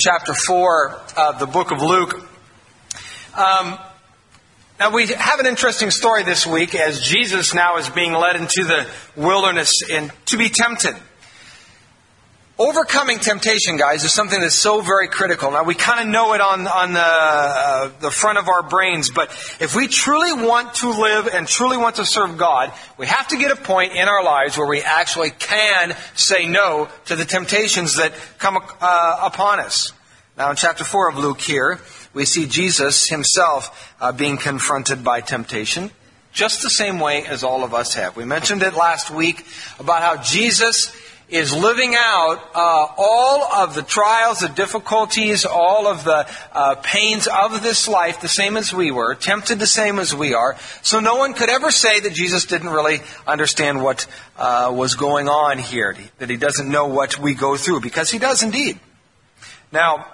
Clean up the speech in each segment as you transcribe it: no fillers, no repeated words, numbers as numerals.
chapter 4 of the book of Luke. Now we have an interesting story this week as Jesus now is being led into the wilderness and to be tempted. Overcoming temptation, guys, is something that's so very critical. Now, we kind of know it on the front of our brains, but if we truly want to live and truly want to serve God, we have to get a point in our lives where we actually can say no to the temptations that come upon us. Now, in chapter 4 of Luke here, we see Jesus himself being confronted by temptation, just the same way as all of us have. We mentioned it last week about how Jesus is living out all of the trials, the difficulties, all of the pains of this life, the same as we were, tempted the same as we are. So no one could ever say that Jesus didn't really understand what was going on here, that he doesn't know what we go through, because he does indeed. Now,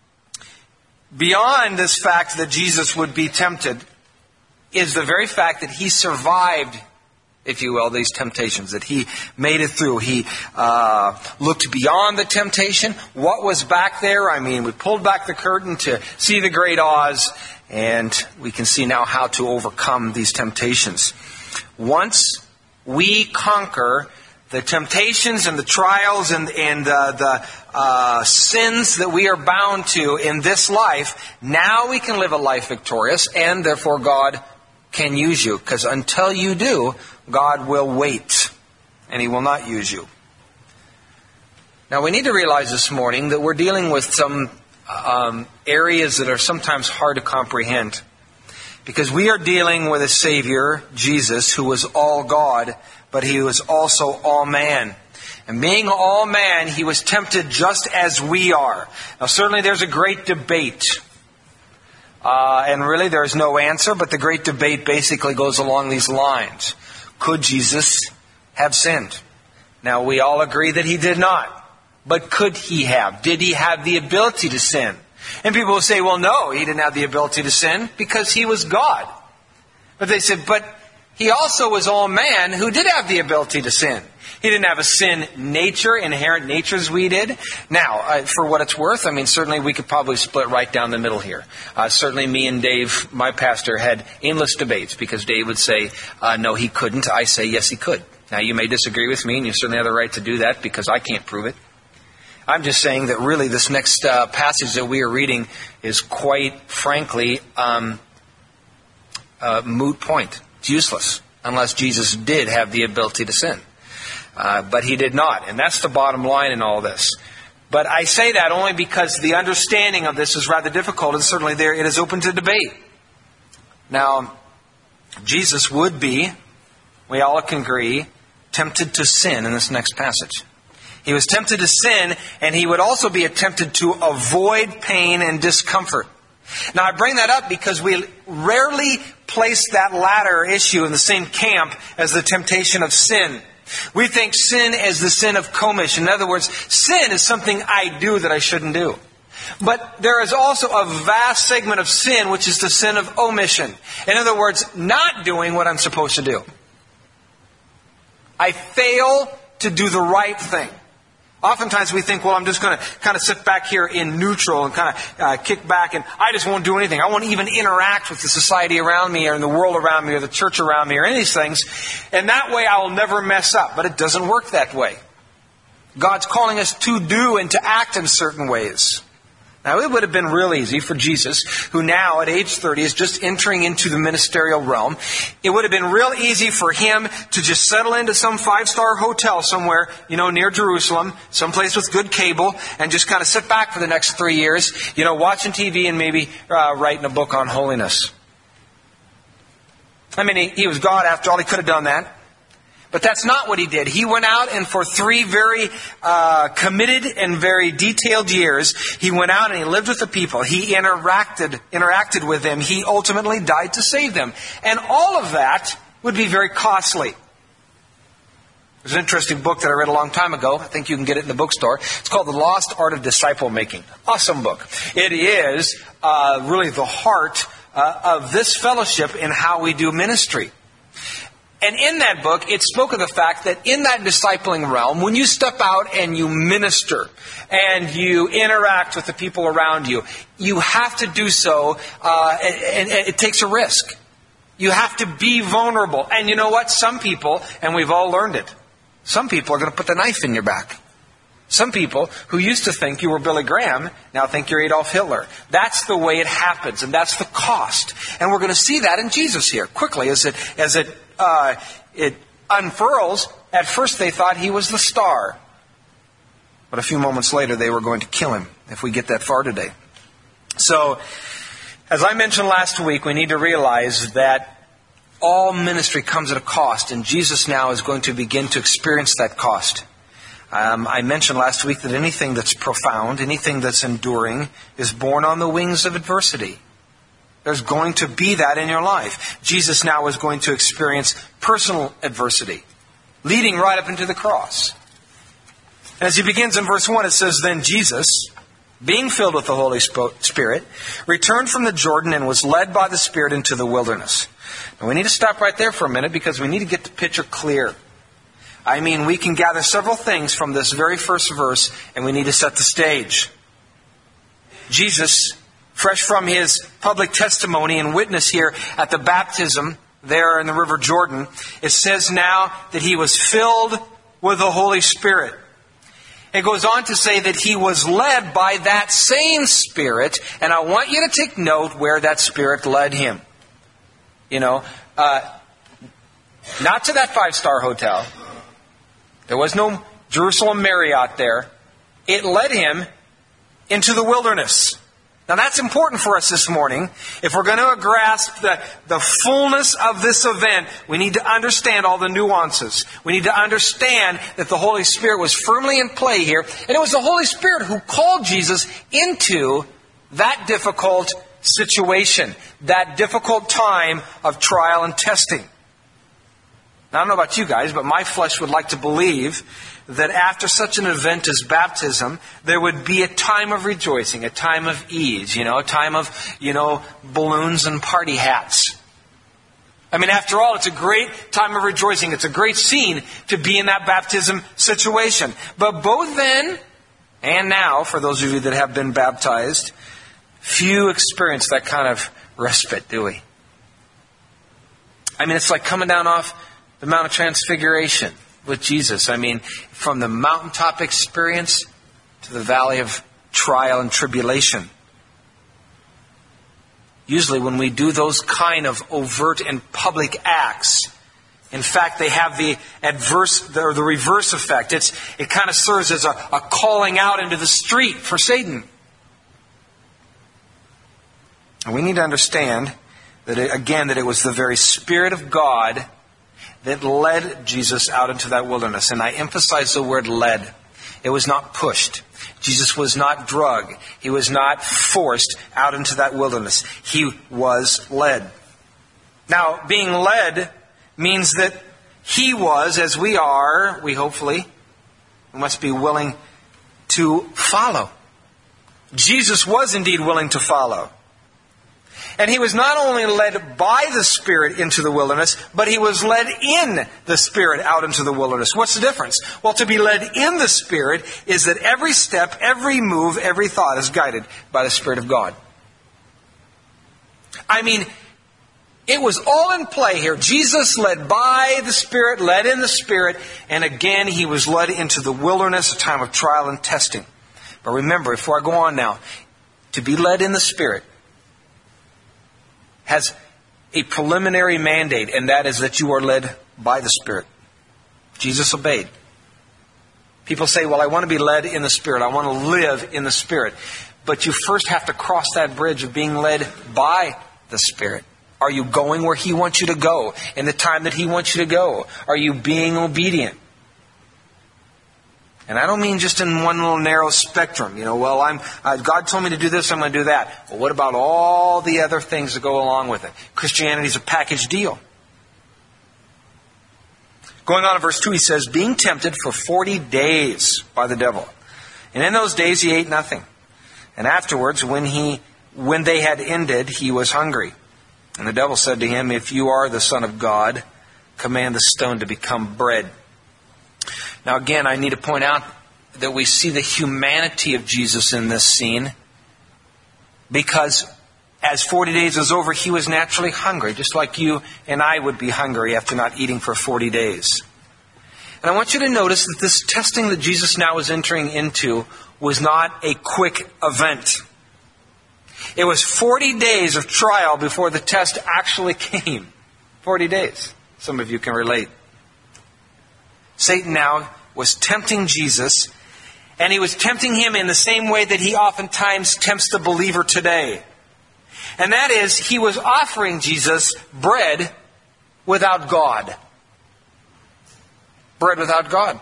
beyond this fact that Jesus would be tempted is the very fact that he survived, if you will, these temptations, that he made it through. He looked beyond the temptation. What was back there? I mean, we pulled back the curtain to see the great Oz, and we can see now how to overcome these temptations. Once we conquer the temptations and the trials and the sins that we are bound to in this life, now we can live a life victorious, and therefore God can use you. Because until you do, God will wait, and He will not use you. Now, we need to realize this morning that we're dealing with some areas that are sometimes hard to comprehend. Because we are dealing with a Savior, Jesus, who was all God, but He was also all man. And being all man, He was tempted just as we are. Now, certainly there's a great debate. And really there's no answer, but the great debate basically goes along these lines. Could Jesus have sinned? Now, we all agree that He did not. But could He have? Did He have the ability to sin? And people will say, well, no, He didn't have the ability to sin because He was God. But they said, but He also was all man who did have the ability to sin. He didn't have a sin nature, inherent nature as we did. Now, for what it's worth, I mean, certainly we could probably split right down the middle here. Certainly me and Dave, my pastor, had endless debates because Dave would say, no, he couldn't. I say, yes, he could. Now, you may disagree with me, and you certainly have the right to do that because I can't prove it. I'm just saying that really this next passage that we are reading is quite frankly a moot point. It's useless unless Jesus did have the ability to sin. But He did not. And that's the bottom line in all this. But I say that only because the understanding of this is rather difficult, and certainly there it is open to debate. Now, Jesus would be, we all can agree, tempted to sin in this next passage. He was tempted to sin, and He would also be tempted to avoid pain and discomfort. Now, I bring that up because we rarely place that latter issue in the same camp as the temptation of sin. We think sin is the sin of commission. In other words, sin is something I do that I shouldn't do. But there is also a vast segment of sin, which is the sin of omission. In other words, not doing what I'm supposed to do. I fail to do the right thing. Oftentimes we think, well, I'm just going to kind of sit back here in neutral and kind of kick back and I just won't do anything. I won't even interact with the society around me or in the world around me or the church around me or any of these things. And that way I will never mess up. But it doesn't work that way. God's calling us to do and to act in certain ways. Now, it would have been real easy for Jesus, who now at age 30 is just entering into the ministerial realm. It would have been real easy for Him to just settle into some 5-star hotel somewhere, near Jerusalem, someplace with good cable, and just kind of sit back for the next 3 years, watching TV and maybe writing a book on holiness. I mean, he was God after all. He could have done that. But that's not what He did. He went out and for 3 very committed and very detailed years, He went out and He lived with the people. He interacted with them. He ultimately died to save them. And all of that would be very costly. There's an interesting book that I read a long time ago. I think you can get it in the bookstore. It's called The Lost Art of Disciple Making. Awesome book. It is really the heart of this fellowship in how we do ministry. And in that book, it spoke of the fact that in that discipling realm, when you step out and you minister and you interact with the people around you, you have to do so, and it takes a risk. You have to be vulnerable. And you know what? Some people, and we've all learned it, some people are going to put the knife in your back. Some people who used to think you were Billy Graham now think you're Adolf Hitler. That's the way it happens, and that's the cost. And we're going to see that in Jesus here quickly as it unfurls. At first they thought he was the star, but a few moments later they were going to kill him if we get that far today. So, as I mentioned last week, we need to realize that all ministry comes at a cost, and Jesus now is going to begin to experience that cost. I mentioned last week that anything that's profound, anything that's enduring, is born on the wings of adversity. There's going to be that in your life. Jesus now is going to experience personal adversity, leading right up into the cross. And as he begins in verse 1, it says, "Then Jesus, being filled with the Holy Spirit, returned from the Jordan and was led by the Spirit into the wilderness." Now we need to stop right there for a minute because we need to get the picture clear. I mean, we can gather several things from this very first verse, and we need to set the stage. Jesus, fresh from his public testimony and witness here at the baptism there in the River Jordan, it says now that he was filled with the Holy Spirit. It goes on to say that he was led by that same Spirit, and I want you to take note where that Spirit led him. Not to that 5-star hotel. There was no Jerusalem Marriott there. It led him into the wilderness. Now that's important for us this morning. If we're going to grasp the fullness of this event, we need to understand all the nuances. We need to understand that the Holy Spirit was firmly in play here. And it was the Holy Spirit who called Jesus into that difficult situation, that difficult time of trial and testing. Now, I don't know about you guys, but my flesh would like to believe that after such an event as baptism, there would be a time of rejoicing, a time of ease, a time of, balloons and party hats. I mean, after all, it's a great time of rejoicing. It's a great scene to be in that baptism situation. But both then and now, for those of you that have been baptized, few experience that kind of respite, do we? I mean, it's like coming down off the Mount of Transfiguration with Jesus. I mean, from the mountaintop experience to the valley of trial and tribulation. Usually when we do those kind of overt and public acts, in fact, they have the reverse effect. It kind of serves as a calling out into the street for Satan. And we need to understand that it was the very Spirit of God that led Jesus out into that wilderness. And I emphasize the word led. It was not pushed. Jesus was not drugged. He was not forced out into that wilderness. He was led. Now, being led means that he was, as we are, we must be willing to follow. Jesus was indeed willing to follow. And he was not only led by the Spirit into the wilderness, but he was led in the Spirit out into the wilderness. What's the difference? Well, to be led in the Spirit is that every step, every move, every thought is guided by the Spirit of God. I mean, it was all in play here. Jesus led by the Spirit, led in the Spirit, and again he was led into the wilderness, a time of trial and testing. But remember, before I go on now, to be led in the Spirit has a preliminary mandate, and that is that you are led by the Spirit. Jesus obeyed. People say, well, I want to be led in the Spirit. I want to live in the Spirit. But you first have to cross that bridge of being led by the Spirit. Are you going where He wants you to go in the time that He wants you to go? Are you being obedient? And I don't mean just in one little narrow spectrum. God told me to do this, I'm going to do that. Well, what about all the other things that go along with it? Christianity is a package deal. Going on in verse 2, he says, being tempted for 40 days by the devil. And in those days he ate nothing. And afterwards, when they had ended, he was hungry. And the devil said to him, if you are the Son of God, command the stone to become bread. Now again, I need to point out that we see the humanity of Jesus in this scene, because as 40 days was over, he was naturally hungry, just like you and I would be hungry after not eating for 40 days. And I want you to notice that this testing that Jesus now is entering into was not a quick event. It was 40 days of trial before the test actually came. 40 days. Some of you can relate. Satan now was tempting Jesus, and he was tempting him in the same way that he oftentimes tempts the believer today. And that is, he was offering Jesus bread without God. Bread without God.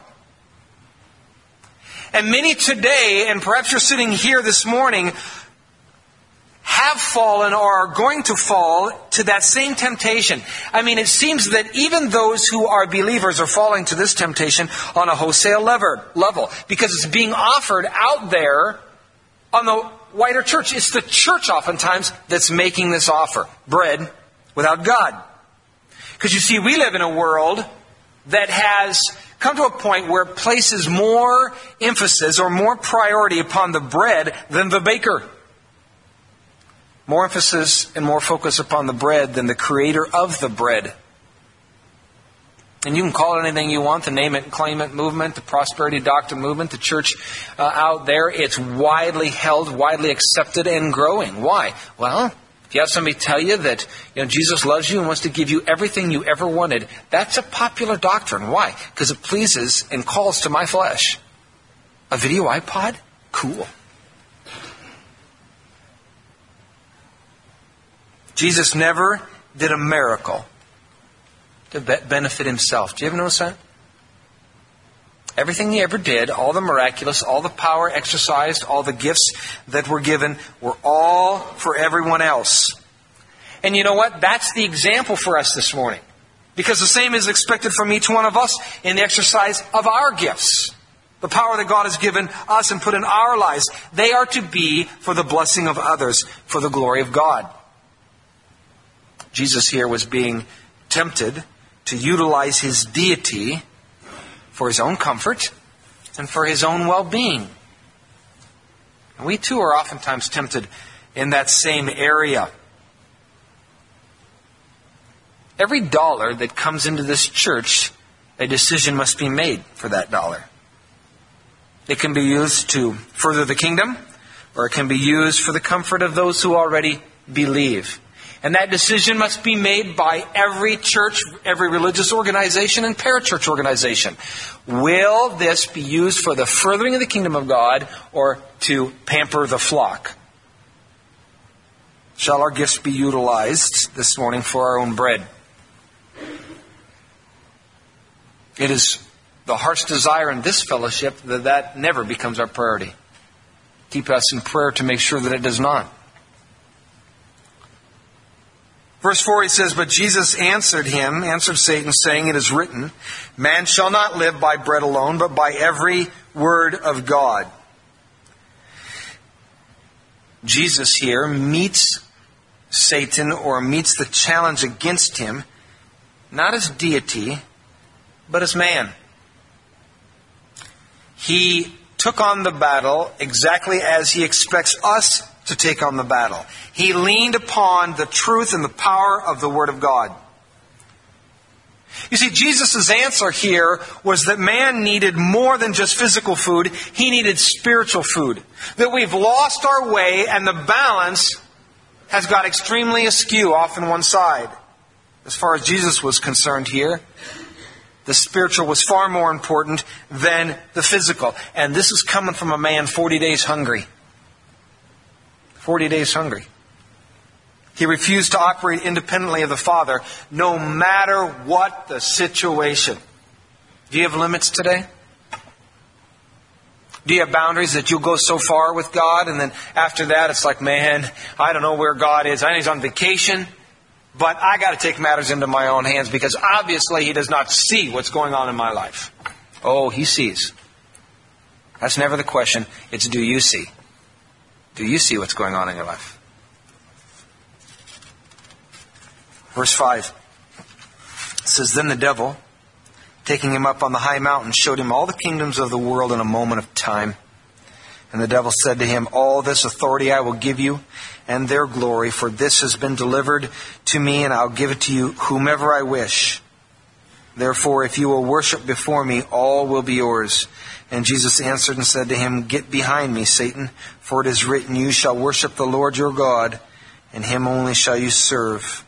And many today, and perhaps you're sitting here this morning, have fallen or are going to fall to that same temptation. I mean, it seems that even those who are believers are falling to this temptation on a wholesale level, because it's being offered out there on the wider church. It's the church oftentimes that's making this offer. Bread without God. Because you see, we live in a world that has come to a point where it places more emphasis or more priority upon the bread than the baker. More emphasis and more focus upon the bread than the creator of the bread. And you can call it anything you want, the name it and claim it movement, the prosperity doctrine movement, the church out there. It's widely held, widely accepted, and growing. Why? Well, if you have somebody tell you that Jesus loves you and wants to give you everything you ever wanted, that's a popular doctrine. Why? Because it pleases and calls to my flesh. A video iPod? Cool. Jesus never did a miracle to benefit himself. Do you ever notice that? Everything he ever did, all the miraculous, all the power exercised, all the gifts that were given, were all for everyone else. And you know what? That's the example for us this morning. Because the same is expected from each one of us in the exercise of our gifts. The power that God has given us and put in our lives. They are to be for the blessing of others, for the glory of God. Jesus here was being tempted to utilize his deity for his own comfort and for his own well-being. And we too are oftentimes tempted in that same area. Every dollar that comes into this church, a decision must be made for that dollar. It can be used to further the kingdom, or it can be used for the comfort of those who already believe. And that decision must be made by every church, every religious organization, and parachurch organization. Will this be used for the furthering of the kingdom of God or to pamper the flock? Shall our gifts be utilized this morning for our own bread? It is the heart's desire in this fellowship that never becomes our priority. Keep us in prayer to make sure that it does not. Verse 4, he says, "But Jesus answered Satan, saying, 'It is written, man shall not live by bread alone, but by every word of God.'" Jesus here meets Satan, or meets the challenge against him, not as deity, but as man. He took on the battle exactly as he expects us to take on the battle. He leaned upon the truth and the power of the Word of God. You see, Jesus' answer here was that man needed more than just physical food. He needed spiritual food. That we've lost our way and the balance has got extremely askew off on one side. As far as Jesus was concerned here, the spiritual was far more important than the physical. And this is coming from a man 40 days hungry. 40 days hungry. He refused to operate independently of the Father, no matter what the situation. Do you have limits today? Do you have boundaries that you'll go so far with God, and then after that it's like, man, I don't know where God is. I know He's on vacation, but I got to take matters into my own hands because obviously He does not see what's going on in my life. Oh, He sees. That's never the question. It's, do you see? Do you see what's going on in your life? Verse 5 says, Then the devil, taking him up on the high mountain, showed him all the kingdoms of the world in a moment of time. And the devil said to him, All this authority I will give you, and their glory, for this has been delivered to me, and I'll give it to you whomever I wish. Therefore, if you will worship before me, all will be yours. And Jesus answered and said to him, Get behind me, Satan, for it is written, You shall worship the Lord your God, and Him only shall you serve.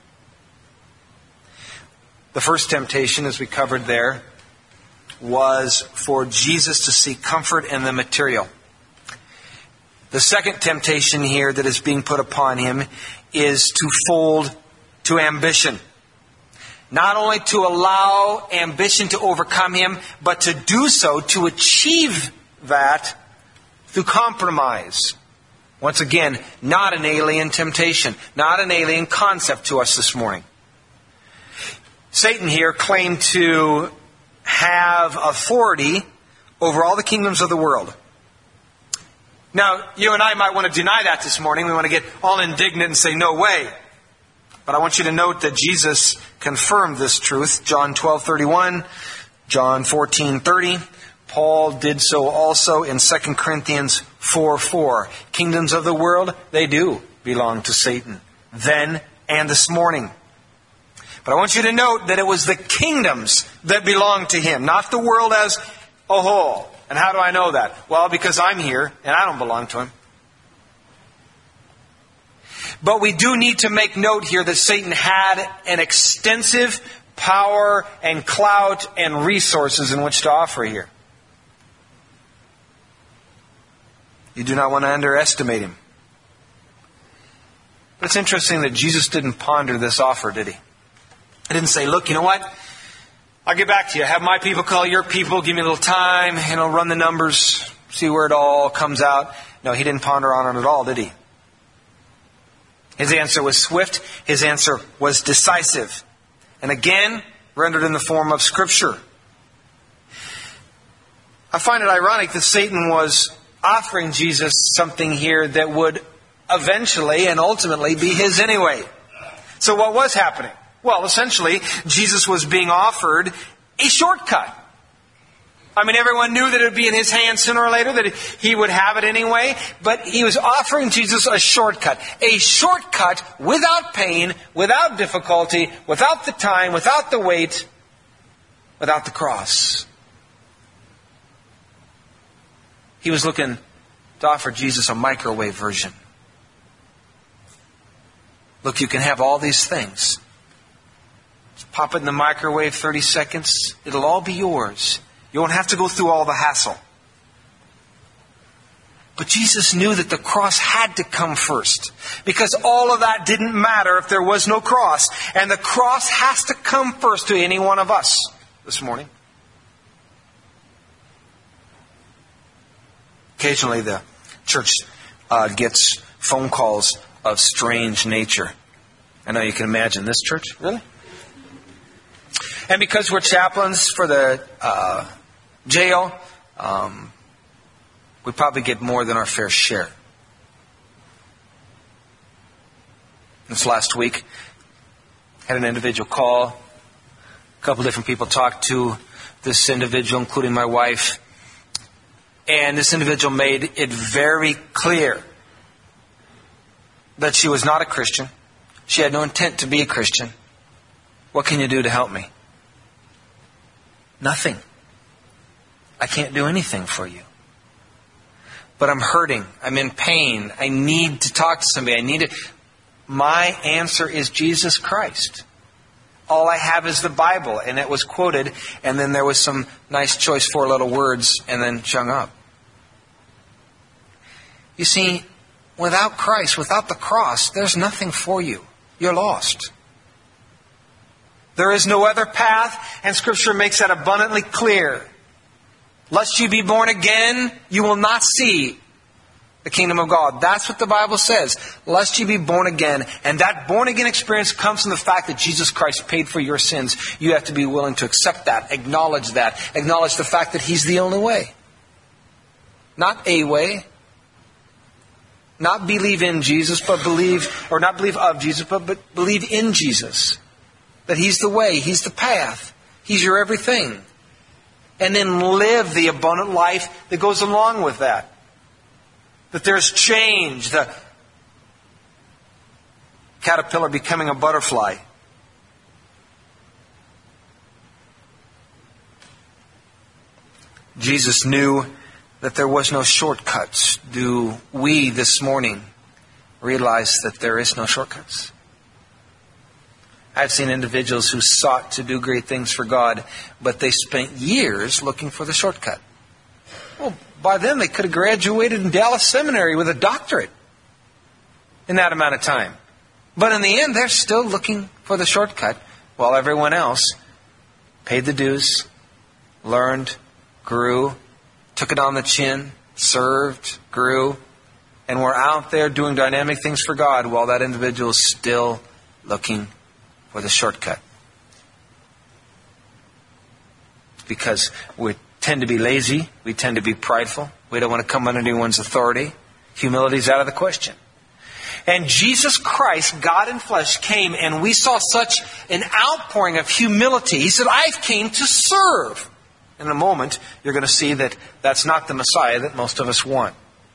The first temptation, as we covered there, was for Jesus to seek comfort in the material. The second temptation here that is being put upon him is to fold to ambition. Not only to allow ambition to overcome him, but to do so, to achieve that through compromise. Once again, not an alien temptation, not an alien concept to us this morning. Satan here claimed to have authority over all the kingdoms of the world. Now, you and I might want to deny that this morning. We want to get all indignant and say, no way. But I want you to note that Jesus confirmed this truth. John 12:31, John 14:30. Paul did so also in 2 Corinthians 4:4. Kingdoms of the world, they do belong to Satan. Then and this morning. But I want you to note that it was the kingdoms that belonged to him, not the world as a whole. And how do I know that? Well, because I'm here and I don't belong to him. But we do need to make note here that Satan had an extensive power and clout and resources in which to offer here. You do not want to underestimate him. But it's interesting that Jesus didn't ponder this offer, did he? He didn't say, look, you know what? I'll get back to you. Have my people call your people. Give me a little time. And I'll run the numbers. See where it all comes out. No, he didn't ponder on it at all, did he? His answer was swift. His answer was decisive. And again, rendered in the form of Scripture. I find it ironic that Satan was offering Jesus something here that would eventually and ultimately be his anyway. So what was happening? Well, essentially, Jesus was being offered a shortcut. I mean, everyone knew that it would be in his hands sooner or later, that he would have it anyway. But he was offering Jesus a shortcut. A shortcut without pain, without difficulty, without the time, without the wait, without the cross. He was looking to offer Jesus a microwave version. Look, you can have all these things. Just pop it in the microwave, 30 seconds. It'll all be yours. You won't have to go through all the hassle. But Jesus knew that the cross had to come first. Because all of that didn't matter if there was no cross. And the cross has to come first to any one of us this morning. Occasionally the church gets phone calls of strange nature. I know you can imagine this church. Really? And because we're chaplains for the jail, we probably get more than our fair share. This last week, had an individual call. A couple different people talked to this individual, including my wife. And this individual made it very clear that she was not a Christian. She had no intent to be a Christian. What can you do to help me? Nothing. I can't do anything for you. But I'm hurting. I'm in pain. I need to talk to somebody. My answer is Jesus Christ. All I have is the Bible. And it was quoted. And then there was some nice choice 4 little words. And then hung up. You see, without Christ, without the cross, there's nothing for you. You're lost. There is no other path, and Scripture makes that abundantly clear. Lest you be born again, you will not see the kingdom of God. That's what the Bible says. Lest you be born again. And that born again experience comes from the fact that Jesus Christ paid for your sins. You have to be willing to accept that, acknowledge that, acknowledge the fact that He's the only way. Not a way. Not believe in Jesus, but believe, or not believe of Jesus, but believe in Jesus. that He's the way, He's the path, He's your everything. And then live the abundant life that goes along with that. That there's change, the caterpillar becoming a butterfly. Jesus knew that there was no shortcuts. Do we this morning realize that there is no shortcuts? I've seen individuals who sought to do great things for God, but they spent years looking for the shortcut. Well, by then they could have graduated in Dallas Seminary with a doctorate in that amount of time. But in the end, they're still looking for the shortcut, while everyone else paid the dues, learned, grew, took it on the chin, served, grew, and were out there doing dynamic things for God, while that individual is still looking for the shortcut. Because we tend to be lazy, we tend to be prideful, we don't want to come under anyone's authority. Humility is out of the question. And Jesus Christ, God in flesh, came, and we saw such an outpouring of humility. He said, "I came to serve." In a moment, you're going to see that that's not the Messiah that most of us want.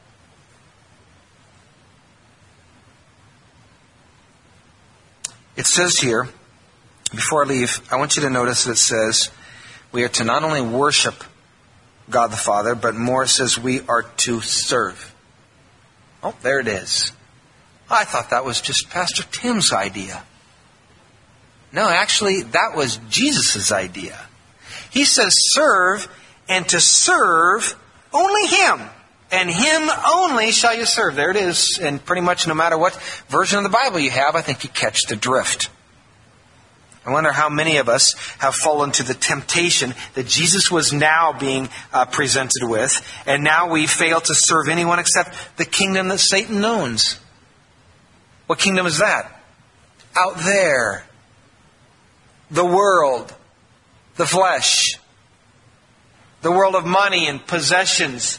It says here, before I leave, I want you to notice that it says we are to not only worship God the Father, but more it says we are to serve. Oh, there it is. I thought that was just Pastor Tim's idea. No, actually, that was Jesus' idea. He says serve, and to serve only Him. And Him only shall you serve. There it is. And pretty much no matter what version of the Bible you have, I think you catch the drift. I wonder how many of us have fallen to the temptation that Jesus was now being presented with. And now we fail to serve anyone except the kingdom that Satan owns. What kingdom is that? Out there. The world. The flesh. The world of money and possessions.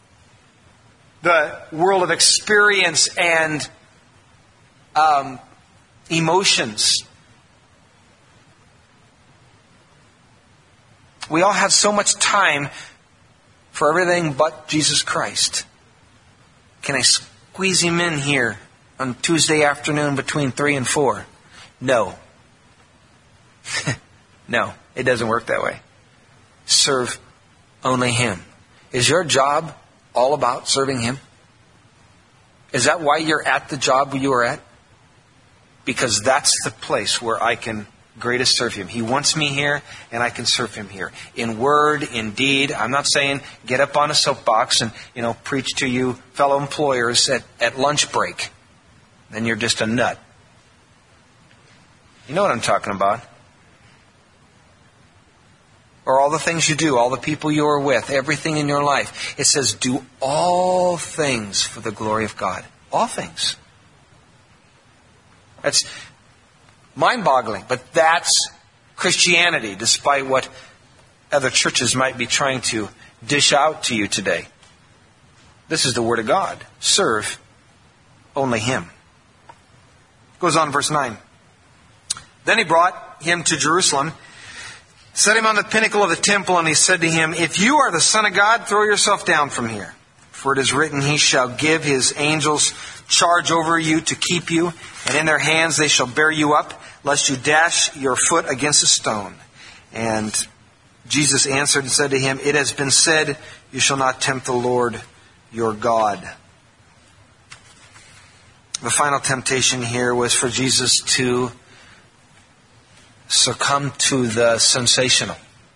The world of experience and emotions. We all have so much time for everything but Jesus Christ. Can I squeeze Him in here on Tuesday afternoon between 3 and 4? No. No, it doesn't work that way. Serve only Him. Is your job all about serving Him? Is that why you're at the job you are at? Because that's the place where I can greatest serve Him. He wants me here, and I can serve Him here. In word, in deed. I'm not saying get up on a soapbox and preach to you fellow employers at lunch break. Then you're just a nut. You know what I'm talking about. Or all the things you do, all the people you are with, everything in your life. It says, do all things for the glory of God. All things. That's mind-boggling, but that's Christianity, despite what other churches might be trying to dish out to you today. This is the Word of God. Serve only Him. Goes on, verse 9. Then He brought Him to Jerusalem, set Him on the pinnacle of the temple, and He said to Him, "If you are the Son of God, throw yourself down from here. For it is written, He shall give His angels charge over you to keep you, and in their hands they shall bear you up, lest you dash your foot against a stone." And Jesus answered and said to him, "It has been said, you shall not tempt the Lord your God." The final temptation here was for Jesus to succumb to the sensational.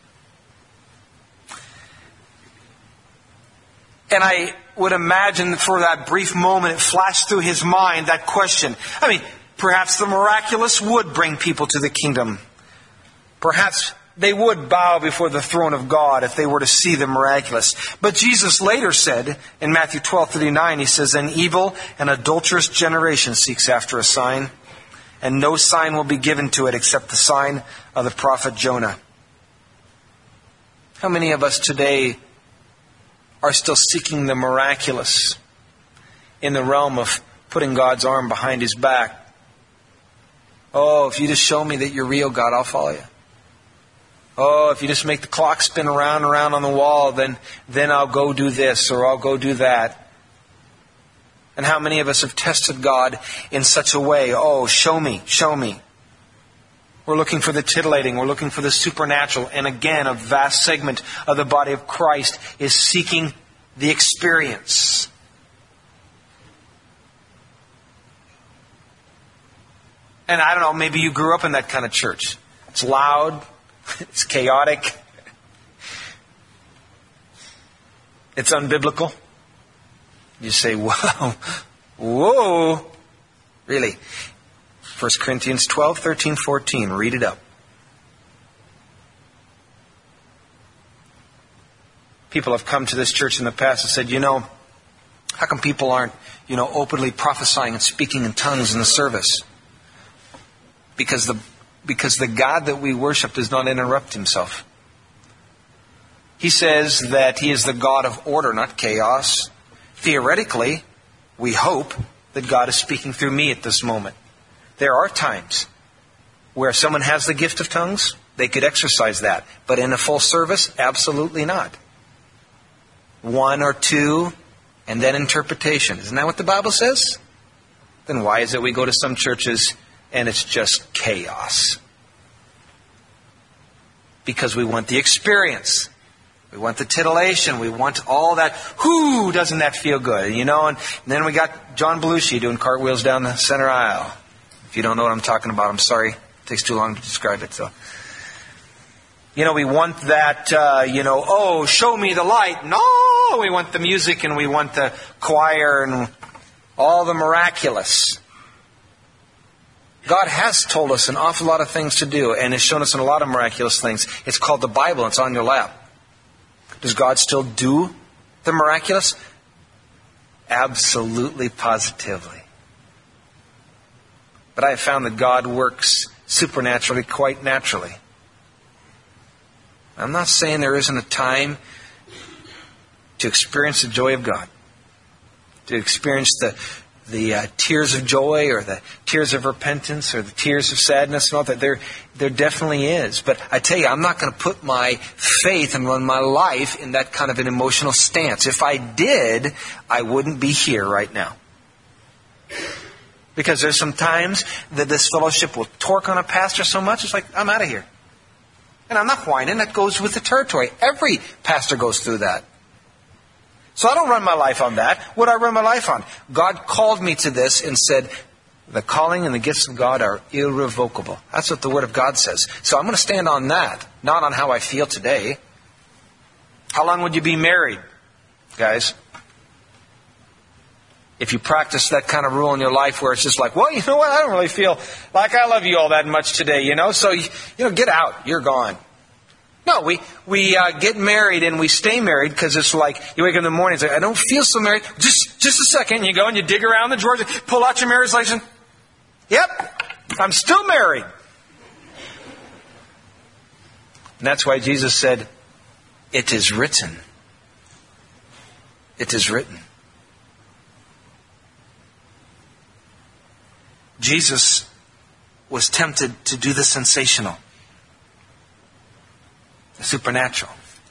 And I would imagine for that brief moment it flashed through His mind that question. Perhaps the miraculous would bring people to the kingdom. Perhaps they would bow before the throne of God if they were to see the miraculous. But Jesus later said in Matthew 12:39, He says, "An evil and adulterous generation seeks after a sign, and no sign will be given to it except the sign of the prophet Jonah." How many of us today are still seeking the miraculous in the realm of putting God's arm behind His back? Oh, if you just show me that you're real, God, I'll follow you. Oh, if you just make the clock spin around and around on the wall, then I'll go do this or I'll go do that. And how many of us have tested God in such a way? Oh, show me, show me. We're looking for the titillating. We're looking for the supernatural. And again, a vast segment of the body of Christ is seeking the experience. And I don't know, maybe you grew up in that kind of church. It's loud. It's chaotic. It's unbiblical. You say, wow, whoa. Really? 1 Corinthians 12, 13, 14. Read it up. People have come to this church in the past and said, how come people aren't, openly prophesying and speaking in tongues in the service? Because the God that we worship does not interrupt Himself. He says that He is the God of order, not chaos. Theoretically, we hope that God is speaking through me at this moment. There are times where someone has the gift of tongues, they could exercise that. But in a full service, absolutely not. 1 or 2, and then interpretation. Isn't that what the Bible says? Then why is it we go to some churches and it's just chaos? Because we want the experience. We want the titillation. We want all that. Whoo, doesn't that feel good? And then we got John Belushi doing cartwheels down the center aisle. If you don't know what I'm talking about, I'm sorry. It takes too long to describe it. So, we want that, oh, show me the light. No, we want the music and we want the choir and all the miraculous. God has told us an awful lot of things to do and has shown us a lot of miraculous things. It's called the Bible. It's on your lap. Does God still do the miraculous? Absolutely, positively. But I have found that God works supernaturally quite naturally. I'm not saying there isn't a time to experience the joy of God, to experience the tears of joy or the tears of repentance or the tears of sadness and all that. There definitely is. But I tell you, I'm not going to put my faith and run my life in that kind of an emotional stance. If I did, I wouldn't be here right now. Because there's some times that this fellowship will torque on a pastor so much, it's like, I'm out of here. And I'm not whining. That goes with the territory. Every pastor goes through that. So I don't run my life on that. What do I run my life on? God called me to this and said, the calling and the gifts of God are irrevocable. That's what the Word of God says. So I'm going to stand on that, not on how I feel today. How long would you be married, guys? If you practice that kind of rule in your life where it's just like, well, you know what? I don't really feel like I love you all that much today, So, get out. You're gone. No, we get married and we stay married because it's like you wake up in the morning and say, I don't feel so married. Just a second. You go and you dig around the drawers, pull out your marriage license. Yep, I'm still married. And that's why Jesus said, it is written. It is written. Jesus was tempted to do the sensational. The supernatural.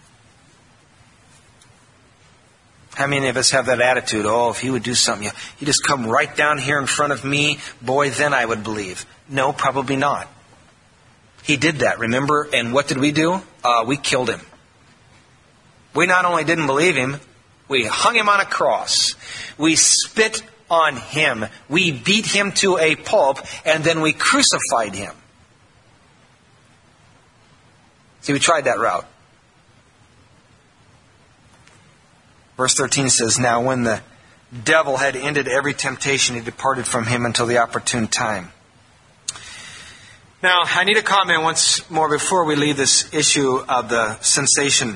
How many of us have that attitude? Oh, if He would do something, He just come right down here in front of me, boy, then I would believe. No, probably not. He did that, remember? And what did we do? We killed Him. We not only didn't believe Him, we hung Him on a cross. We spit on Him. We beat Him to a pulp, and then we crucified Him. See, we tried that route. Verse 13 says, now when the devil had ended every temptation, he departed from him until the opportune time. Now, I need to comment once more before we leave this issue of the sensation.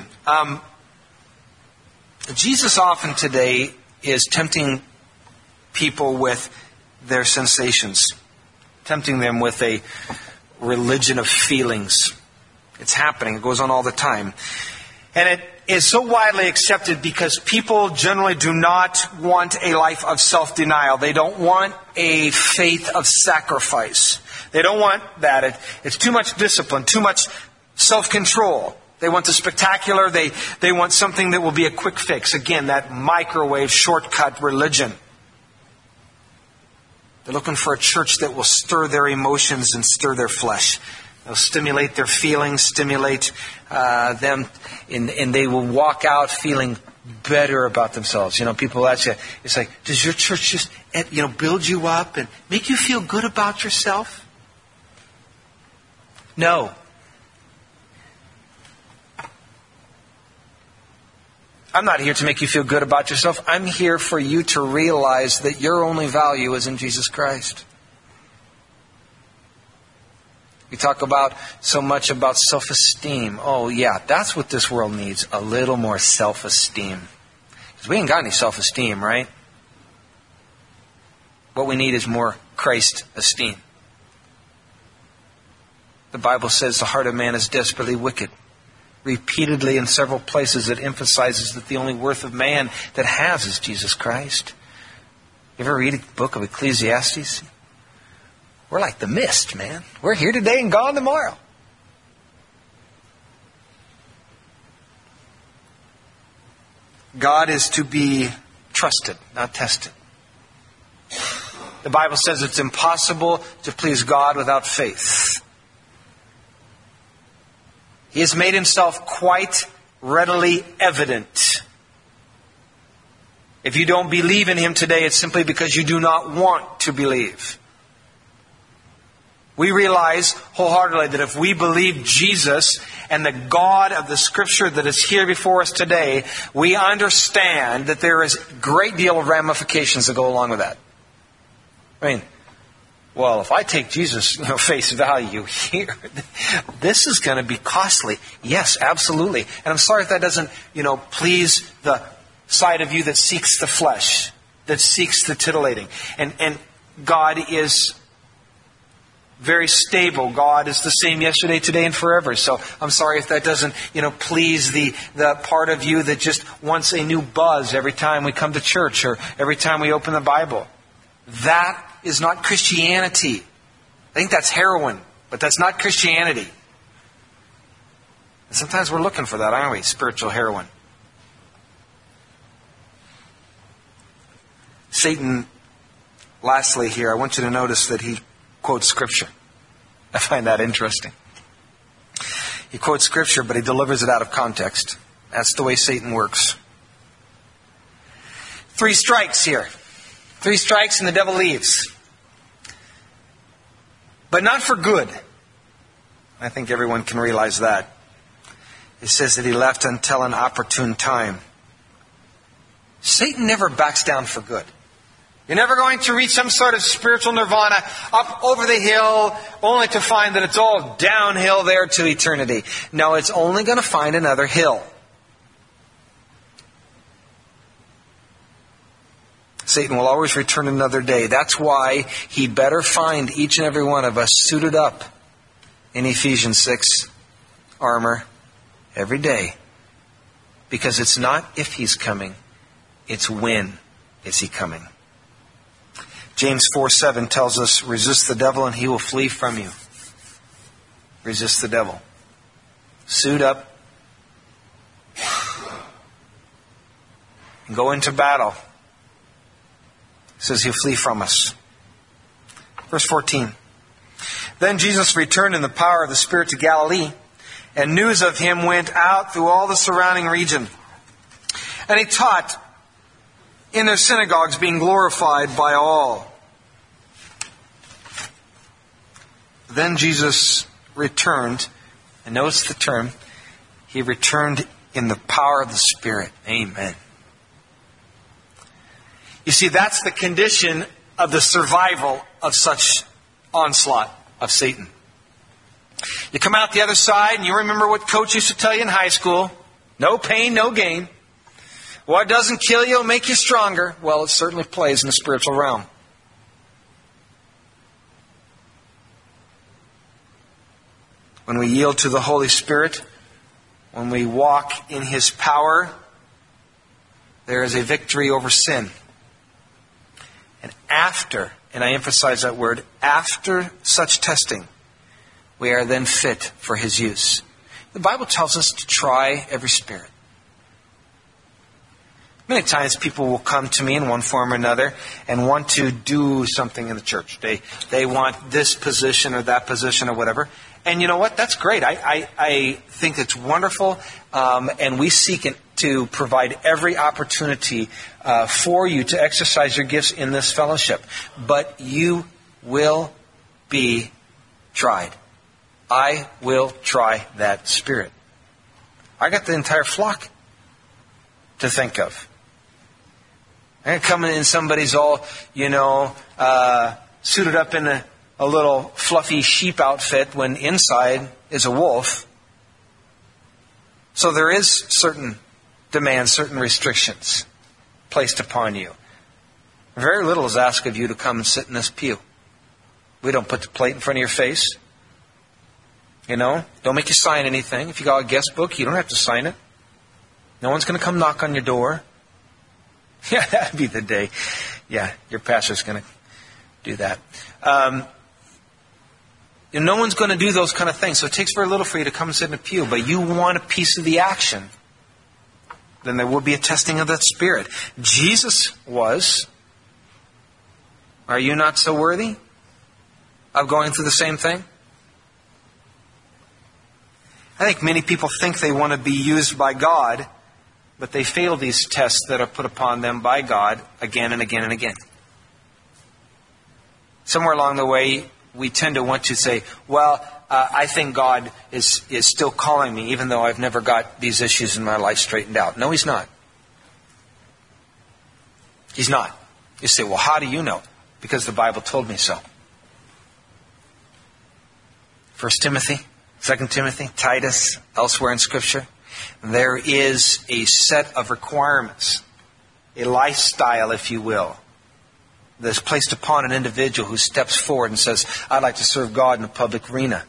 Jesus often today is tempting people with their sensations, tempting them with a religion of feelings. It's happening. It goes on all the time. And is so widely accepted because people generally do not want a life of self-denial. They don't want a faith of sacrifice. They don't want that. It's too much discipline, too much self-control. They want the spectacular. They want something that will be a quick fix. Again, that microwave shortcut religion. They're looking for a church that will stir their emotions and stir their flesh. They'll stimulate their feelings, stimulate them, and they will walk out feeling better about themselves. People ask you, it's like, does your church just, build you up and make you feel good about yourself? No. I'm not here to make you feel good about yourself. I'm here for you to realize that your only value is in Jesus Christ. We talk so much about self-esteem. Oh, yeah, that's what this world needs. A little more self-esteem. Because we ain't got any self-esteem, right? What we need is more Christ-esteem. The Bible says the heart of man is desperately wicked. Repeatedly in several places it emphasizes that the only worth of man that has is Jesus Christ. You ever read a book of Ecclesiastes? We're like the mist, man. We're here today and gone tomorrow. God is to be trusted, not tested. The Bible says it's impossible to please God without faith. He has made himself quite readily evident. If you don't believe in him today, it's simply because you do not want to believe. We realize wholeheartedly that if we believe Jesus and the God of the Scripture that is here before us today, we understand that there is a great deal of ramifications that go along with that. Well, if I take Jesus, face value here, this is going to be costly. Yes, absolutely. And I'm sorry if that doesn't, please the side of you that seeks the flesh, that seeks the titillating. And God is very stable. God is the same yesterday, today, and forever. So I'm sorry if that doesn't, please the part of you that just wants a new buzz every time we come to church or every time we open the Bible. That is not Christianity. I think that's heroin, but that's not Christianity. And sometimes we're looking for that, aren't we? Spiritual heroin. Satan, lastly here, I want you to notice that he quotes Scripture. I find that interesting. He quotes Scripture, but he delivers it out of context. That's the way Satan works. 3 strikes here. 3 strikes and the devil leaves. But not for good. I think everyone can realize that. It says that he left until an opportune time. Satan never backs down for good. You're never going to reach some sort of spiritual nirvana up over the hill only to find that it's all downhill there to eternity. No, it's only going to find another hill. Satan will always return another day. That's why he better find each and every one of us suited up in Ephesians 6 armor every day. Because it's not if he's coming, it's when is he coming. James 4:7 tells us, resist the devil and he will flee from you. Resist the devil. Suit up. And go into battle. It says he'll flee from us. Verse 14. Then Jesus returned in the power of the Spirit to Galilee, and news of him went out through all the surrounding region. And he taught in their synagogues, being glorified by all. Then Jesus returned, and notice the term, he returned in the power of the Spirit. Amen. You see, that's the condition of the survival of such onslaught of Satan. You come out the other side, and you remember what coach used to tell you in high school. No pain, no gain. What doesn't kill you will make you stronger. Well, it certainly plays in the spiritual realm. When we yield to the Holy Spirit, when we walk in His power, there is a victory over sin. And after, and I emphasize that word, after such testing, we are then fit for His use. The Bible tells us to try every spirit. Many times people will come to me in one form or another and want to do something in the church. They want this position or that position or whatever. And you know what? That's great. I think it's wonderful. And we seek to provide every opportunity for you to exercise your gifts in this fellowship. But you will be tried. I will try that spirit. I got the entire flock to think of. I come in somebody's all, suited up in a little fluffy sheep outfit when inside is a wolf. So there is certain demands, certain restrictions placed upon you. Very little is asked of you to come and sit in this pew. We don't put the plate in front of your face. Don't make you sign anything. If you got a guest book, you don't have to sign it. No one's going to come knock on your door. Yeah, that'd be the day. Yeah, your pastor's going to do that. No one's going to do those kind of things. So it takes very little for you to come and sit in a pew. But you want a piece of the action. Then there will be a testing of that spirit. Jesus was. Are you not so worthy of going through the same thing? I think many people think they want to be used by God, but they fail these tests that are put upon them by God again and again and again. Somewhere along the way, we tend to want to say, I think God is still calling me, even though I've never got these issues in my life straightened out. No, He's not. He's not. You say, well, how do you know? Because the Bible told me so. 1 Timothy, 2 Timothy, Titus, elsewhere in Scripture. There is a set of requirements, a lifestyle, if you will, that's placed upon an individual who steps forward and says, I'd like to serve God in the public arena.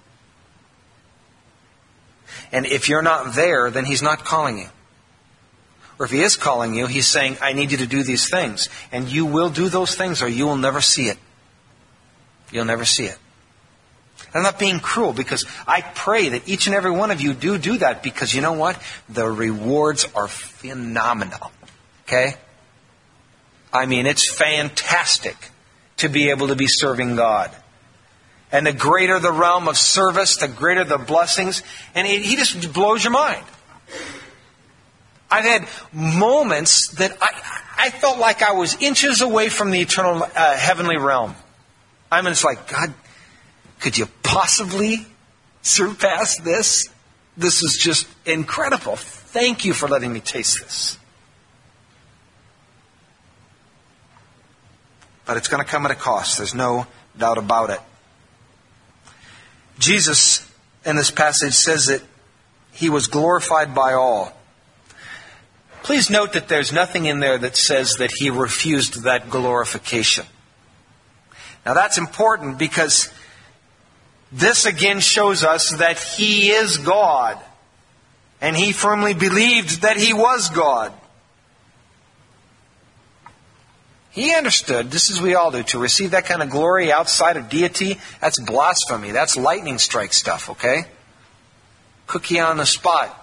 And if you're not there, then He's not calling you. Or if He is calling you, He's saying, I need you to do these things. And you will do those things or you will never see it. You'll never see it. I'm not being cruel, because I pray that each and every one of you do that, because you know what? The rewards are phenomenal. Okay? I mean, it's fantastic to be able to be serving God. And the greater the realm of service, the greater the blessings. And He just blows your mind. I've had moments that I felt like I was inches away from the eternal heavenly realm. I mean, it's like, God, could you possibly surpass this? This is just incredible. Thank you for letting me taste this. But it's going to come at a cost. There's no doubt about it. Jesus, in this passage, says that He was glorified by all. Please note that there's nothing in there that says that He refused that glorification. Now that's important, because this again shows us that He is God. And He firmly believed that He was God. He understood, just as we all do, to receive that kind of glory outside of deity, that's blasphemy. That's lightning strike stuff, okay? Cookie on the spot.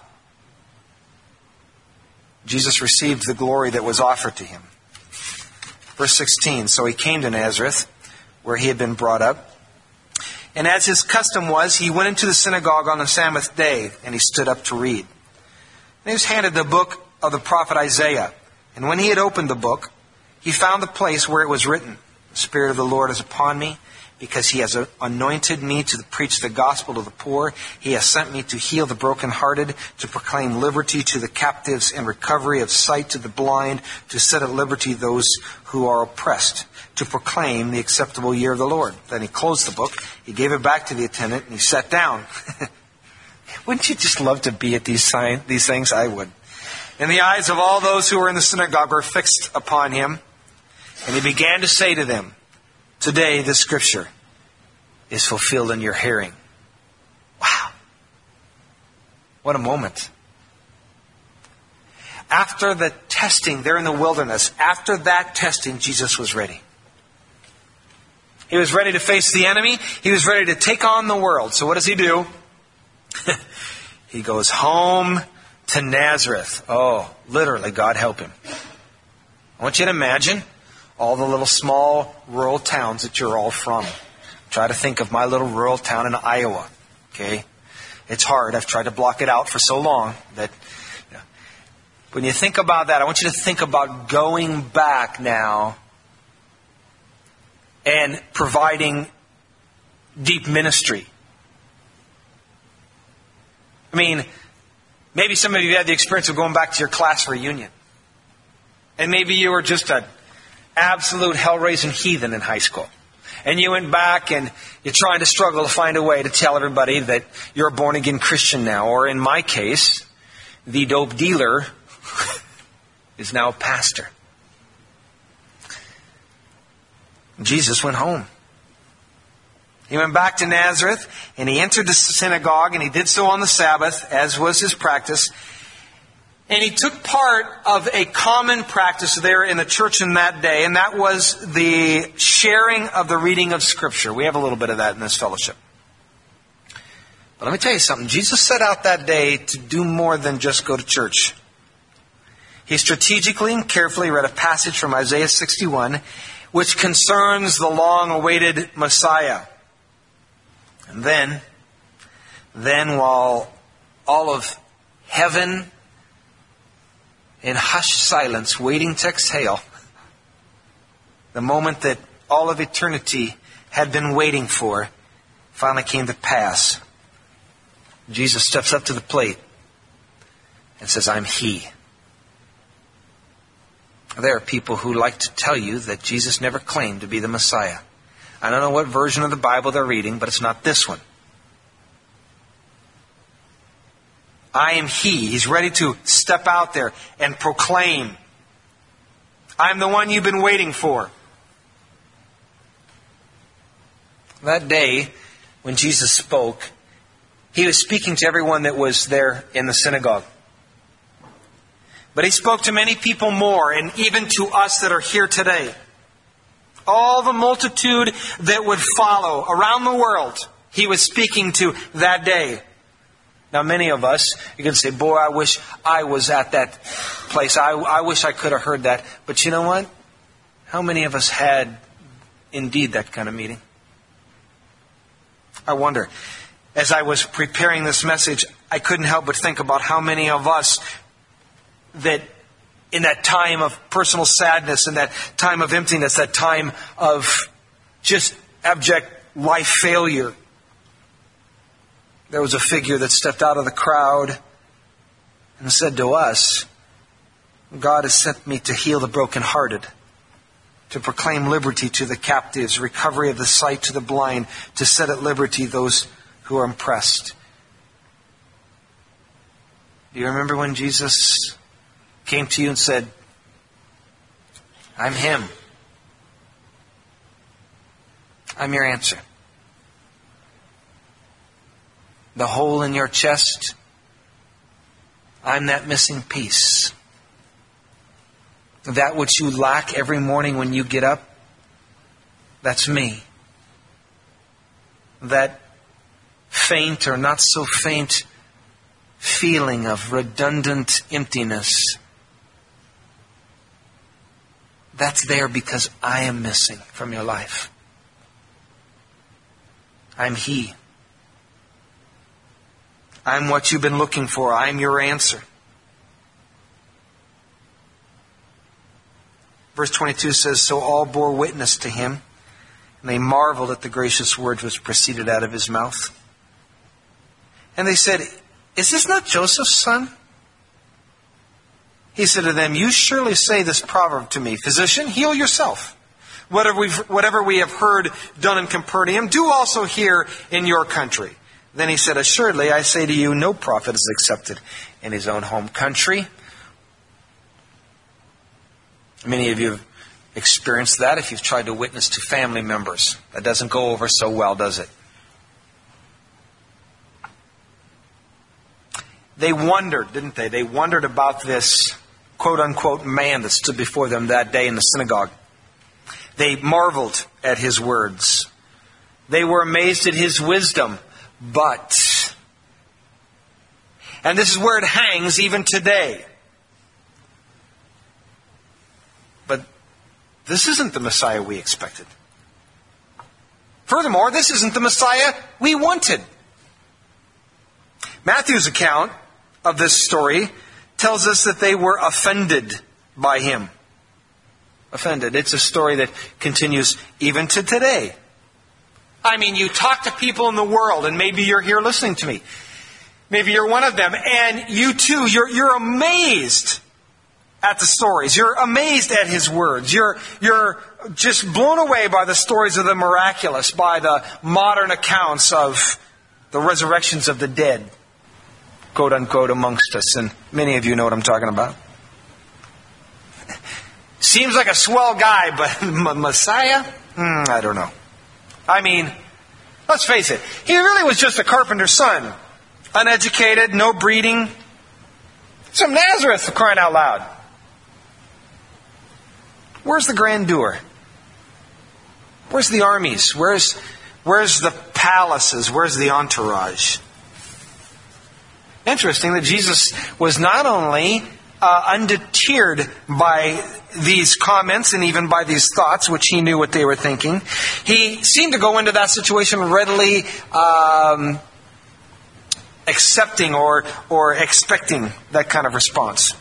Jesus received the glory that was offered to Him. Verse 16, so He came to Nazareth, where He had been brought up. And as His custom was, He went into the synagogue on the Sabbath day, and He stood up to read. And He was handed the book of the prophet Isaiah. And when He had opened the book, He found the place where it was written, the Spirit of the Lord is upon me, because He has anointed me to preach the gospel to the poor. He has sent me to heal the brokenhearted, to proclaim liberty to the captives and recovery of sight to the blind, to set at liberty those who are oppressed, to proclaim the acceptable year of the Lord. Then He closed the book, He gave it back to the attendant, and He sat down. Wouldn't you just love to be at these things? I would. And the eyes of all those who were in the synagogue were fixed upon Him. And He began to say to them, today this scripture is fulfilled in your hearing. Wow. What a moment. After the testing there in the wilderness, after that testing, Jesus was ready. He was ready to face the enemy. He was ready to take on the world. So what does he do? He goes home to Nazareth. Oh, literally, God help him. I want you to imagine all the little small rural towns that you're all from. Try to think of my little rural town in Iowa. Okay? It's hard. I've tried to block it out for so long that... When you think about that, I want you to think about going back now and providing deep ministry. I mean, maybe some of you had the experience of going back to your class reunion. And maybe you were just an absolute hell-raising heathen in high school. And you went back and you're trying to struggle to find a way to tell everybody that you're a born-again Christian now. Or in my case, the dope dealer is now a pastor. Jesus went home. He went back to Nazareth and he entered the synagogue, and he did so on the Sabbath, as was his practice. And he took part of a common practice there in the church in that day, and that was the sharing of the reading of Scripture. We have a little bit of that in this fellowship. But let me tell you something. Jesus set out that day to do more than just go to church. He strategically and carefully read a passage from Isaiah 61, which concerns the long-awaited Messiah. And then while all of heaven in hushed silence, waiting to exhale, the moment that all of eternity had been waiting for finally came to pass. Jesus steps up to the plate and says, "I'm He." There are people who like to tell you that Jesus never claimed to be the Messiah. I don't know what version of the Bible they're reading, but it's not this one. I am He. He's ready to step out there and proclaim, I'm the one you've been waiting for. That day, when Jesus spoke, He was speaking to everyone that was there in the synagogue. But He spoke to many people more, and even to us that are here today. All the multitude that would follow around the world, He was speaking to that day. Now, many of us, you can say, boy, I wish I was at that place. I wish I could have heard that. But you know what? How many of us had indeed that kind of meeting? I wonder, as I was preparing this message, I couldn't help but think about how many of us that in that time of personal sadness, in that time of emptiness, that time of just abject life failure, there was a figure that stepped out of the crowd and said to us, God has sent me to heal the brokenhearted, to proclaim liberty to the captives, recovery of the sight to the blind, to set at liberty those who are oppressed. Do you remember when Jesus came to you and said, I'm Him. I'm your answer. The hole in your chest, I'm that missing piece. That which you lack every morning when you get up, that's me. That faint or not so faint feeling of redundant emptiness, that's there because I am missing from your life. I'm He. I'm what you've been looking for. I'm your answer. Verse 22 says, so all bore witness to Him, and they marveled at the gracious words which proceeded out of His mouth. And they said, is this not Joseph's son? He said to them, you surely say this proverb to me, physician, heal yourself. Whatever we have heard done in Capernaum, do also here in your country. Then He said, assuredly, I say to you, no prophet is accepted in his own home country. Many of you have experienced that if you've tried to witness to family members. That doesn't go over so well, does it? They wondered, didn't they? They wondered about this quote-unquote man that stood before them that day in the synagogue. They marveled at his words. They were amazed at his wisdom. But, and this is where it hangs even today. But this isn't the Messiah we expected. Furthermore, this isn't the Messiah we wanted. Matthew's account of this story tells us that they were offended by him. Offended. It's a story that continues even to today. I mean, you talk to people in the world, and maybe you're here listening to me. Maybe you're one of them, and you too, you're amazed at the stories. You're amazed at his words. You're just blown away by the stories of the miraculous, by the modern accounts of the resurrections of the dead, quote unquote, amongst us. And many of you know what I'm talking about. Seems like a swell guy, but Messiah? I don't know. I mean, let's face it. He really was just a carpenter's son. Uneducated, no breeding. He's from Nazareth, for crying out loud. Where's the grandeur? Where's the armies? Where's the palaces? Where's the entourage? Interesting that Jesus was not only undeterred by these comments and even by these thoughts, which he knew what they were thinking. He seemed to go into that situation readily accepting or expecting that kind of response.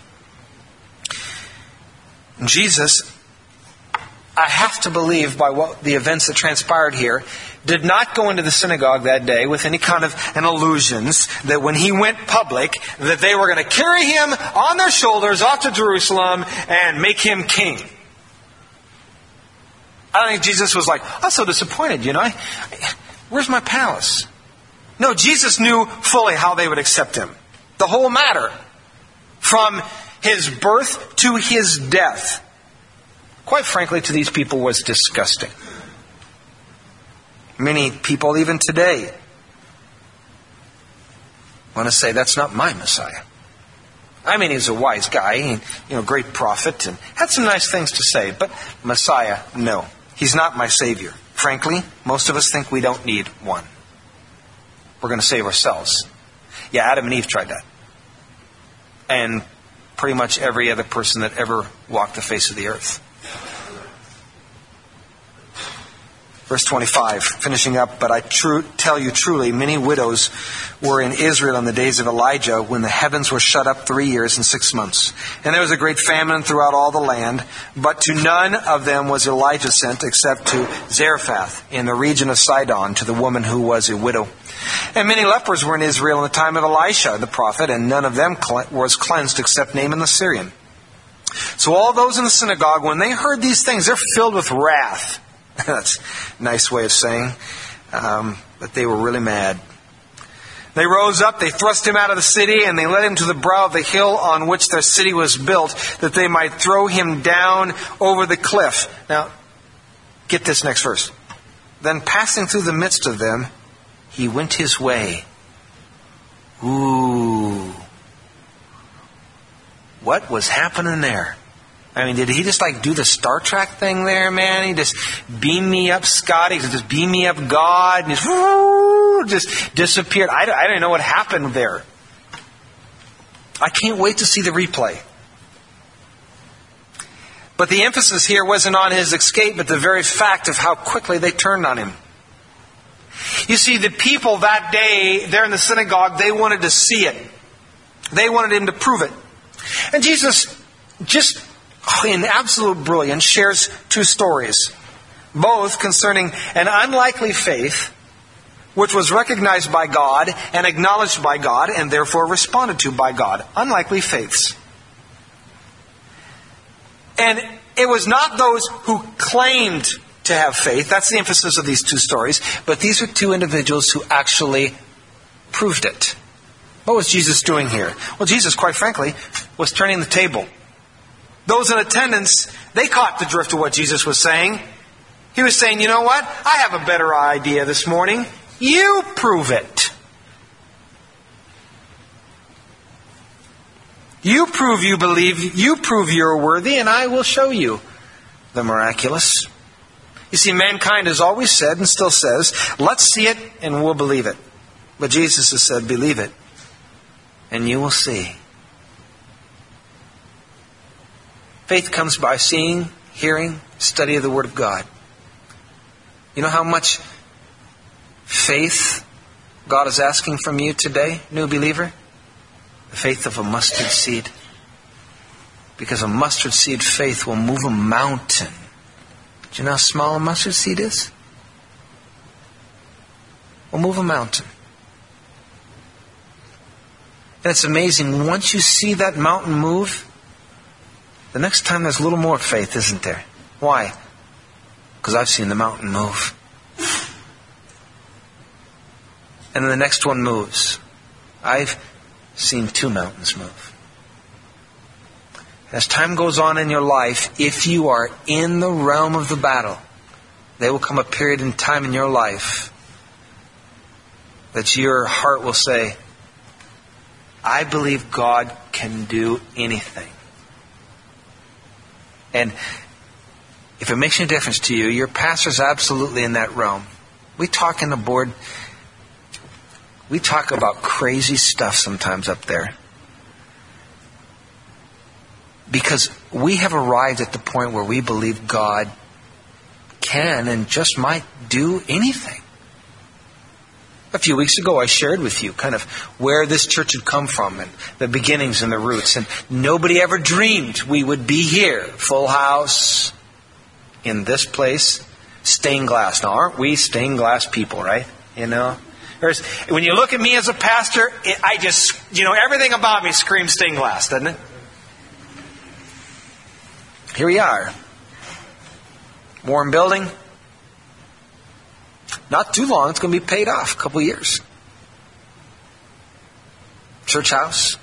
Jesus, I have to believe by what the events that transpired here, did not go into the synagogue that day with any kind of an illusions that when he went public, that they were going to carry him on their shoulders off to Jerusalem and make him king. I don't think Jesus was like, I'm so disappointed, where's my palace? No, Jesus knew fully how they would accept him. The whole matter, from his birth to his death, quite frankly, to these people was disgusting. Many people, even today, want to say, that's not my Messiah. I mean, he's a wise guy, great prophet, and had some nice things to say, but Messiah, no. He's not my Savior. Frankly, most of us think we don't need one. We're going to save ourselves. Yeah, Adam and Eve tried that. And pretty much every other person that ever walked the face of the earth. Verse 25, finishing up, but I tell you truly, many widows were in Israel in the days of Elijah when the heavens were shut up 3 years and 6 months. And there was a great famine throughout all the land, but to none of them was Elijah sent except to Zarephath in the region of Sidon, to the woman who was a widow. And many lepers were in Israel in the time of Elisha the prophet, and none of them was cleansed except Naaman the Syrian. So all those in the synagogue, when they heard these things, they're filled with wrath. That's a nice way of saying that they were really mad. They rose up, they thrust him out of the city, and they led him to the brow of the hill on which their city was built, that they might throw him down over the cliff. Now, get this next verse. Then passing through the midst of them, he went his way. Ooh. What was happening there? I mean, did he just do the Star Trek thing there, man? He just beamed me up, Scotty. He just beamed me up, God. And just disappeared. I don't know what happened there. I can't wait to see the replay. But the emphasis here wasn't on his escape, but the very fact of how quickly they turned on him. You see, the people that day there in the synagogue, they wanted to see it. They wanted him to prove it. And Jesus just, in absolute brilliance, shares two stories, both concerning an unlikely faith, which was recognized by God and acknowledged by God and therefore responded to by God. Unlikely faiths. And it was not those who claimed to have faith. That's the emphasis of these two stories. But these are two individuals who actually proved it. What was Jesus doing here? Well, Jesus, quite frankly, was turning the table. Those in attendance, they caught the drift of what Jesus was saying. He was saying, you know what? I have a better idea this morning. You prove it. You prove you believe, you prove you're worthy, and I will show you the miraculous. You see, mankind has always said and still says, let's see it and we'll believe it. But Jesus has said, believe it and you will see. Faith comes by seeing, hearing, study of the Word of God. You know how much faith God is asking from you today, new believer? The faith of a mustard seed. Because a mustard seed faith will move a mountain. Do you know how small a mustard seed is? Will move a mountain. And it's amazing. Once you see that mountain move, the next time there's a little more faith, isn't there? Why? Because I've seen the mountain move. And then the next one moves. I've seen 2 mountains move. As time goes on in your life, if you are in the realm of the battle, there will come a period in time in your life that your heart will say, I believe God can do anything. And if it makes any difference to you, your pastor's absolutely in that realm. We talk in the board, we talk about crazy stuff sometimes up there. Because we have arrived at the point where we believe God can and just might do anything. A few weeks ago I shared with you kind of where this church had come from and the beginnings and the roots. And nobody ever dreamed we would be here. Full house in this place. Stained glass. Now aren't we stained glass people, right? You know? When you look at me as a pastor, I just, everything about me screams stained glass, doesn't it? Here we are. Warm building. Not too long, it's going to be paid off. A couple of years. Church house.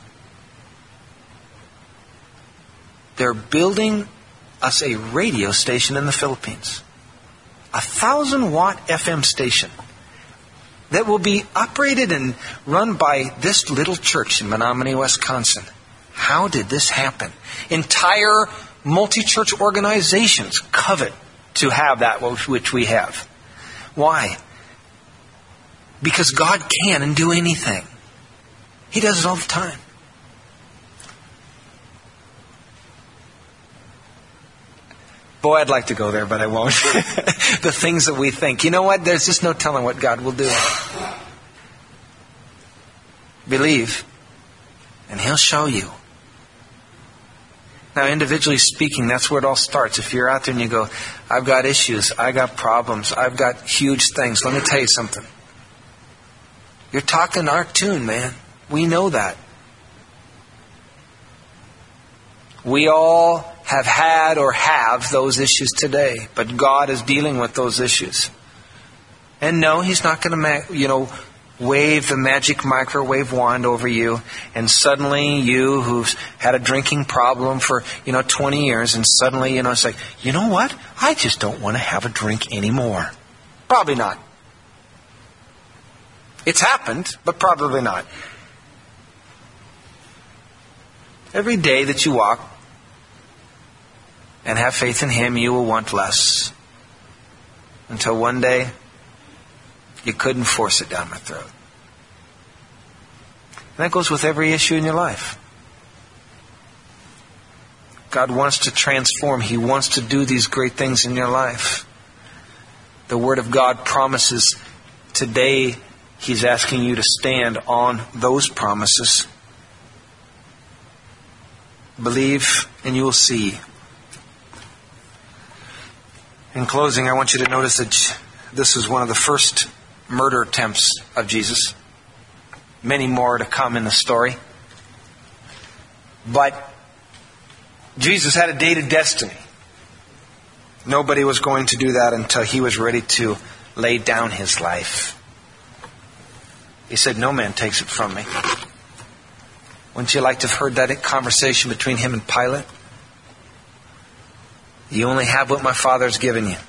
They're building us a radio station in the Philippines. 1,000-watt FM station that will be operated and run by this little church in Menominee, Wisconsin. How did this happen? Entire multi-church organizations covet to have that which we have. Why? Because God can and do anything. He does it all the time. Boy, I'd like to go there, but I won't. The things that we think. You know what? There's just no telling what God will do. Believe, and He'll show you. Now, individually speaking, that's where it all starts. If you're out there and you go, I've got issues, I got problems, I've got huge things. Let me tell you something. You're talking our tune, man. We know that. We all have had or have those issues today, but God is dealing with those issues. And no, He's not going to, wave the magic microwave wand over you, and suddenly you who've had a drinking problem for 20 years, and suddenly it's like, you know what? I just don't want to have a drink anymore. Probably not. It's happened, but probably not. Every day that you walk and have faith in Him, you will want less. Until one day, you couldn't force it down my throat. And that goes with every issue in your life. God wants to transform. He wants to do these great things in your life. The Word of God promises today. He's asking you to stand on those promises. Believe and you will see. In closing, I want you to notice that this was one of the first murder attempts of Jesus. Many more to come in the story. But Jesus had a dated destiny. Nobody was going to do that until He was ready to lay down His life. He said, no man takes it from me. Wouldn't you like to have heard that conversation between Him and Pilate? You only have what my Father has given you.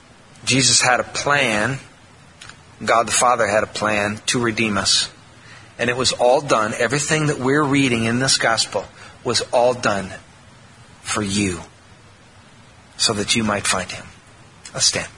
Jesus had a plan. God the Father had a plan to redeem us. And it was all done, everything that we're reading in this gospel was all done for you, so that you might find Him. Let's stand.